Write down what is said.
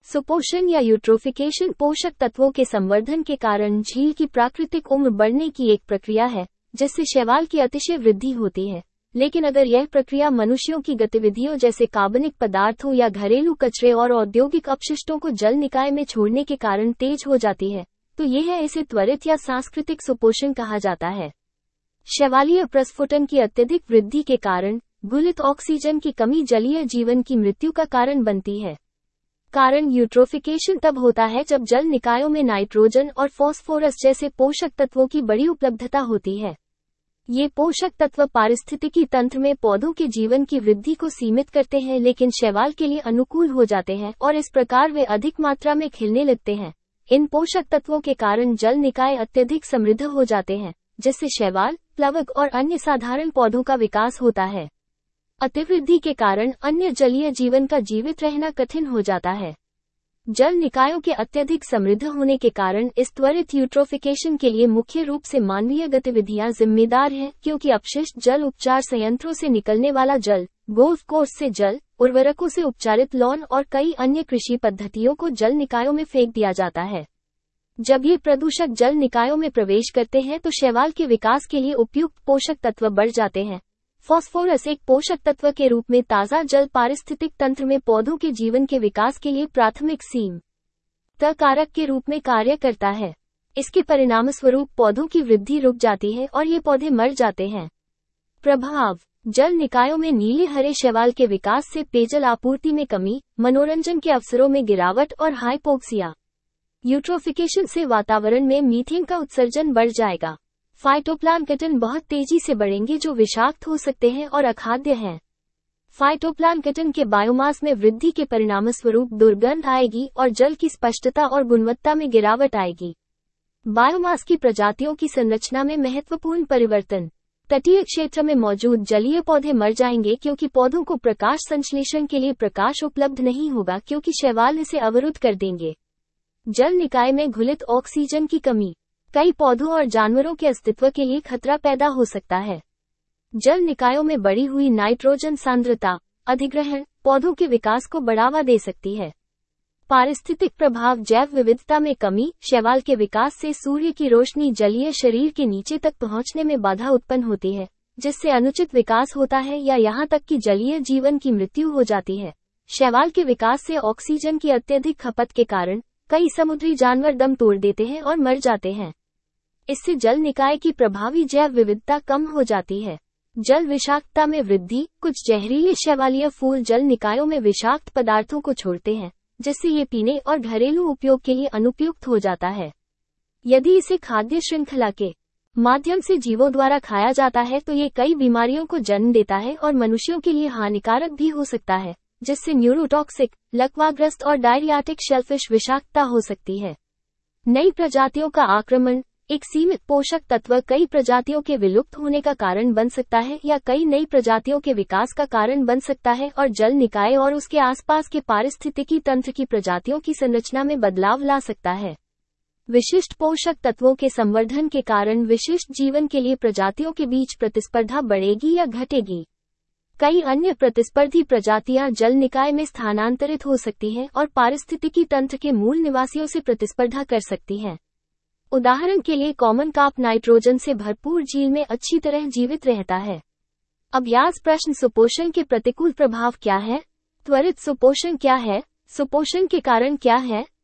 सुपोषण या यूट्रोफिकेशन पोषक तत्वों के संवर्धन के कारण झील की प्राकृतिक उम्र बढ़ने की एक प्रक्रिया है, जिससे शैवाल की अतिशय वृद्धि होती है। लेकिन अगर यह प्रक्रिया मनुष्यों की गतिविधियों जैसे कार्बनिक पदार्थों या घरेलू कचरे और औद्योगिक अपशिष्टों को जल निकाय में छोड़ने के कारण तेज हो जाती है, तो इसे त्वरित या सांस्कृतिक सुपोषण कहा जाता है। शैवालीय प्रस्फुटन की अत्यधिक वृद्धि के कारण गुलित ऑक्सीजन की कमी जलीय जीवन की मृत्यु का कारण बनती है। कारण यूट्रोफिकेशन तब होता है जब जल निकायों में नाइट्रोजन और फास्फोरस जैसे पोषक तत्वों की बड़ी उपलब्धता होती है। ये पोषक तत्व पारिस्थितिकी तंत्र में पौधों के जीवन की वृद्धि को सीमित करते हैं, लेकिन शैवाल के लिए अनुकूल हो जाते हैं और इस प्रकार वे अधिक मात्रा में खिलने लगते हैं। इन पोषक तत्वों के कारण जल निकाय अत्यधिक समृद्ध हो जाते हैं, जिससे शैवाल, प्लवक और अन्य साधारण पौधों का विकास होता है। अतिवृद्धि के कारण अन्य जलीय जीवन का जीवित रहना कठिन हो जाता है। जल निकायों के अत्यधिक समृद्ध होने के कारण इस त्वरित यूट्रोफिकेशन के लिए मुख्य रूप से मानवीय गतिविधियां जिम्मेदार हैं, क्योंकि अपशिष्ट जल उपचार संयंत्रों से निकलने वाला जल, गोल्फ कोर्स से जल, उर्वरकों से उपचारित लॉन और कई अन्य कृषि पद्धतियों को जल निकायों में फेंक दिया जाता है। जब ये प्रदूषक जल निकायों में प्रवेश करते हैं तो शैवाल के विकास के लिए उपयुक्त पोषक तत्व बढ़ जाते हैं। फास्फोरस एक पोषक तत्व के रूप में ताज़ा जल पारिस्थितिक तंत्र में पौधों के जीवन के विकास के लिए प्राथमिक सीम कारक के रूप में कार्य करता है। इसके परिणामस्वरूप पौधों की वृद्धि रुक जाती है और ये पौधे मर जाते हैं। प्रभाव: जल निकायों में नीले हरे शैवाल के विकास से पेयजल आपूर्ति में कमी, मनोरंजन के अवसरों में गिरावट और हाइपोक्सिया। यूट्रोफिकेशन से वातावरण में मीथेन का उत्सर्जन बढ़ जाएगा। फाइटोप्लैंक्टन बहुत तेजी से बढ़ेंगे जो विषाक्त हो सकते हैं और अखाद्य हैं। फाइटोप्लैंक्टन के बायोमास में वृद्धि के परिणामस्वरूप दुर्गंध आएगी और जल की स्पष्टता और गुणवत्ता में गिरावट आएगी। बायोमास की प्रजातियों की संरचना में महत्वपूर्ण परिवर्तन: तटीय क्षेत्र में मौजूद जलीय पौधे मर जाएंगे क्योंकि पौधों को प्रकाश संश्लेषण के लिए प्रकाश उपलब्ध नहीं होगा, क्योंकि शैवाल इसे अवरुद्ध कर देंगे। जल निकाय में घुलित ऑक्सीजन की कमी कई पौधों और जानवरों के अस्तित्व के लिए खतरा पैदा हो सकता है। जल निकायों में बढ़ी हुई नाइट्रोजन सांद्रता अधिग्रहण पौधों के विकास को बढ़ावा दे सकती है। पारिस्थितिक प्रभाव: जैव विविधता में कमी, शैवाल के विकास से सूर्य की रोशनी जलीय शरीर के नीचे तक पहुंचने में बाधा उत्पन्न होती है, जिससे अनुचित विकास होता है या यहां तक कि जलीय जीवन की मृत्यु हो जाती है। शैवाल के विकास से ऑक्सीजन की अत्यधिक खपत के कारण कई समुद्री जानवर दम तोड़ देते हैं और मर जाते हैं। इससे जल निकाय की प्रभावी जैव विविधता कम हो जाती है। जल विषाक्तता में वृद्धि: कुछ जहरीले शैवालीय फूल जल निकायों में विषाक्त पदार्थों को छोड़ते हैं, जिससे ये पीने और घरेलू उपयोग के लिए अनुपयुक्त हो जाता है। यदि इसे खाद्य श्रृंखला के माध्यम से जीवों द्वारा खाया जाता है तो ये कई बीमारियों को जन्म देता है और मनुष्यों के लिए हानिकारक भी हो सकता है, जिससे न्यूरोटॉक्सिक, लकवाग्रस्त और डायरियाटिक शेलफिश विषाक्तता हो सकती है। नई प्रजातियों का आक्रमण: एक सीमित पोषक तत्व कई प्रजातियों के विलुप्त होने का कारण बन सकता है या कई नई प्रजातियों के विकास का कारण बन सकता है और जल निकाय और उसके आसपास के पारिस्थितिकी तंत्र की प्रजातियों की संरचना में बदलाव ला सकता है। विशिष्ट पोषक तत्वों के संवर्धन के कारण विशिष्ट जीवन के लिए प्रजातियों के बीच प्रतिस्पर्धा बढ़ेगी या घटेगी। कई अन्य प्रतिस्पर्धी प्रजातियां जल निकाय में स्थानांतरित हो सकती हैं और पारिस्थितिकी तंत्र के मूल निवासियों से प्रतिस्पर्धा कर सकती हैं। उदाहरण के लिए कॉमन कार्प नाइट्रोजन से भरपूर झील में अच्छी तरह जीवित रहता है। अभ्यास प्रश्न: सुपोषण के प्रतिकूल प्रभाव क्या है? त्वरित सुपोषण क्या है? सुपोषण के कारण क्या है?